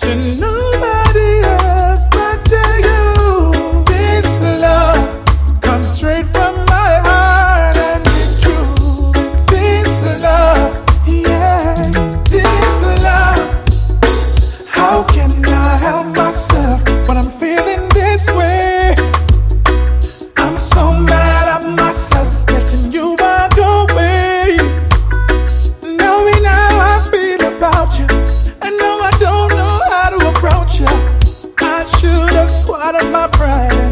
to nobody else but to you. This love comes straight from my heart and it's true. This love, yeah, this love. How can I help myself when I'm feeling this way? I'm so mad at myself letting you walk away. Knowing how I feel about you, I know I don't know how to approach you. I should have swallowed my pride